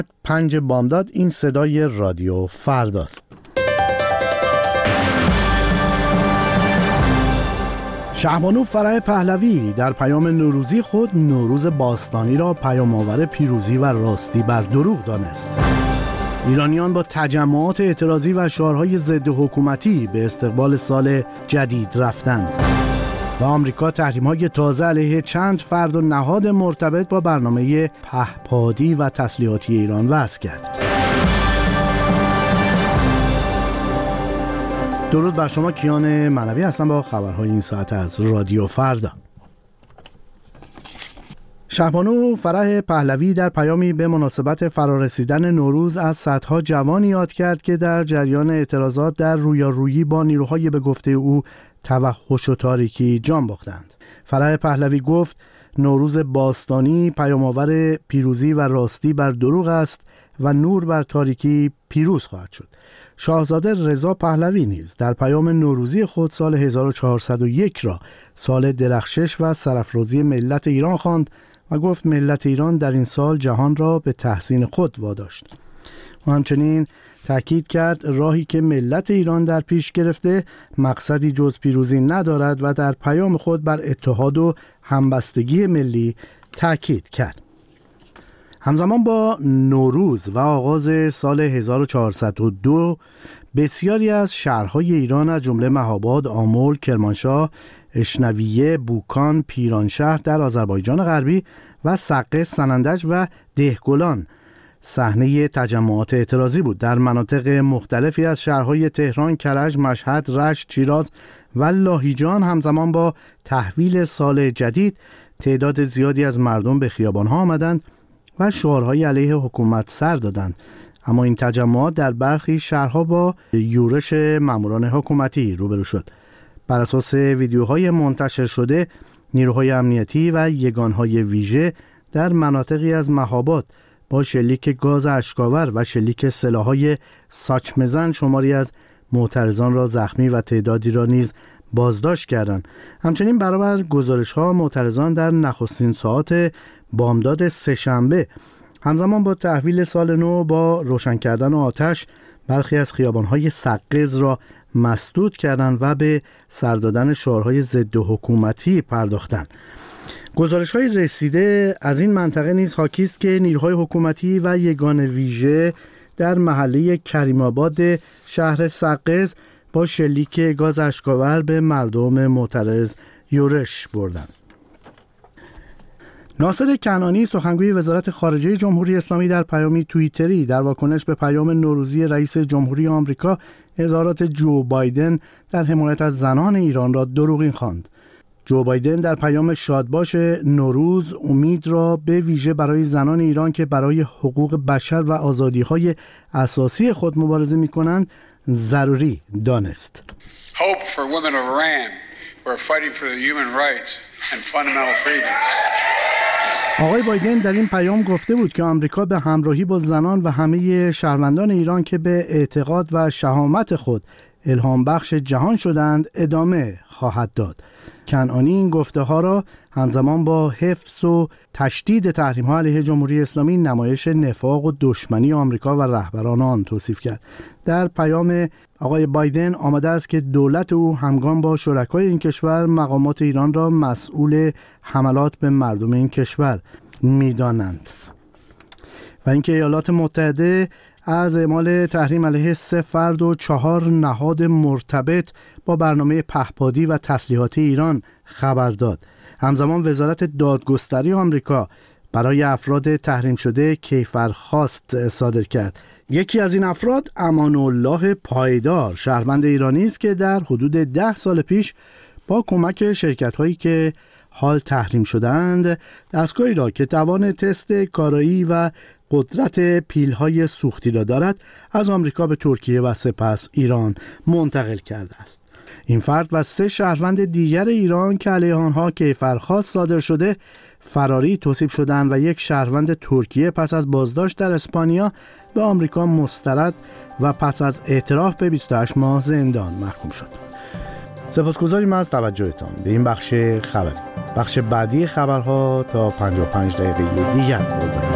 5 بامداد. این صدای رادیو فرداست. شهبانو فرح پهلوی در پیام نوروزی خود نوروز باستانی را پیام‌آور پیروزی و راستی بر دروغ دانست. ایرانیان با تجمعات اعتراضی و شعارهای ضد حکومتی به استقبال سال جدید رفتند و آمریکا تحریم‌های تازه علیه چند فرد و نهاد مرتبط با برنامه پهپادی و تسلیحاتی ایران وضع کرد. درود بر شما، کیان منوی هستم با خبرهای این ساعت از رادیو فردا. شهبانو فرح پهلوی در پیامی به مناسبت فرارسیدن نوروز از صدها جوان یاد کرد که در جریان اعتراضات در رویارویی با نیروهای به گفته او توحش و تاریکی جان باختند. فرح پهلوی گفت نوروز باستانی پیام‌آور پیروزی و راستی بر دروغ است و نور بر تاریکی پیروز خواهد شد. شاهزاده رضا پهلوی نیز در پیام نوروزی خود سال 1401 را سال درخشش و سرافرازی ملت ایران خواند و گفت ملت ایران در این سال جهان را به تحسین خود واداشت. و همچنین تأکید کرد راهی که ملت ایران در پیش گرفته مقصدی جز پیروزی ندارد و در پیام خود بر اتحاد و همبستگی ملی تأکید کرد. همزمان با نوروز و آغاز سال 1402 بسیاری از شهرهای ایران از جمله مهاباد، آمل، کرمانشاه، اشنویه، بوکان، پیرانشهر در آذربایجان غربی و سقه، سنندج و دهگلان صحنه تجمعات اعتراضی بود. در مناطق مختلفی از شهرهای تهران، کرج، مشهد، رشت، شیراز و لاهیجان همزمان با تحویل سال جدید تعداد زیادی از مردم به خیابان‌ها آمدند و شعارهای علیه حکومت سر دادند. اما این تجمعات در برخی شهرها با یورش ماموران حکومتی روبرو شد. بر اساس ویدیوهای منتشر شده، نیروهای امنیتی و یگانهای ویژه در مناطقی از مهاباد با شلیک گاز اشک‌آور و شلیک سلاح‌های ساچمه‌زن شماری از معترضان را زخمی و تعدادی را نیز بازداشت کردند. همچنین برابر گزارش‌ها معترضان در نخستین ساعات بامداد سه‌شنبه همزمان با تحویل سال نو با روشن کردن آتش برخی از خیابان‌های سقز را مسدود کردند و به سر دادن شعارهای ضد حکومتی پرداختند. گزارش‌های رسیده از این منطقه نیز حاکی است که نیروهای حکومتی و یگان ویژه در محله کریم آباد شهر سقز با شلیک گاز اشک‌آور به مردم معترض یورش بردند. ناصر کنعانی سخنگوی وزارت خارجه جمهوری اسلامی در پیامی توییتری در واکنش به پیام نوروزی رئیس جمهوری آمریکا اظهارات جو بایدن در حمایت از زنان ایران را دروغین خواند. جو بایدن در پیام شادباش نوروز امید را به ویژه برای زنان ایران که برای حقوق بشر و آزادی‌های اساسی خود مبارزه می‌کنند ضروری دانست. Hope for women of Iran who are fighting for the human rights and fundamental freedoms. آقای بایدن در این پیام گفته بود که آمریکا به همراهی با زنان و همه شهروندان ایران که به اعتقاد و شهامت خود الهام بخش جهان شدند ادامه خواهد داد. کنعانی این گفته ها را همزمان با حفظ و تشدید تحریم ها علیه جمهوری اسلامی نمایش نفاق و دشمنی آمریکا و رهبران آن توصیف کرد. در پیام آقای بایدن آمده است که دولت او همگام با شرکای این کشور مقامات ایران را مسئول حملات به مردم این کشور می‌دانند و اینکه ایالات متحده از اعمال تحریم علیه 3 فرد و 4 نهاد مرتبط با برنامه پهپادی و تسلیحاتی ایران خبر داد. همزمان وزارت دادگستری آمریکا برای افراد تحریم شده کیفرخواست صادر کرد. یکی از این افراد امان الله پایدار، شهروند ایرانی است که در حدود 10 سال پیش با کمک شرکت‌هایی که حال تحریم شدند دستگاهی را که توان تست کارایی و قدرت پیل‌های سوختی را دارد از آمریکا به ترکیه و سپس ایران منتقل کرده است. این فرد و 3 شهروند دیگر ایران که علیه آنها کیفرخواست صادر شده فراری توصیف شدند و یک شهروند ترکیه پس از بازداشت در اسپانیا به آمریکا مسترد و پس از اعتراف به 28 ماه زندان محکوم شد. سپاسگزاریم از توجهتان به این بخش خبری. بخش بعدی خبرها تا 55 دقیقه دیگر